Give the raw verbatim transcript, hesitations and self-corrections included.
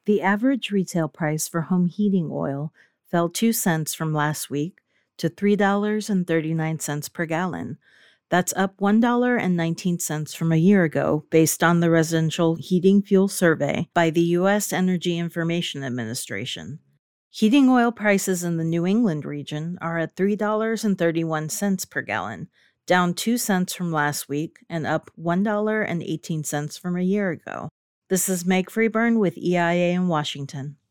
The average retail price for home heating oil fell two cents from last week to three dollars and thirty-nine cents per gallon. That's up one dollar and nineteen cents from a year ago, based on the Residential Heating Fuel Survey by the U S Energy Information Administration. Heating oil prices in the New England region are at three dollars and thirty-one cents per gallon, down two cents from last week and up one dollar and eighteen cents from a year ago. This is Meg Freeburn with E I A in Washington.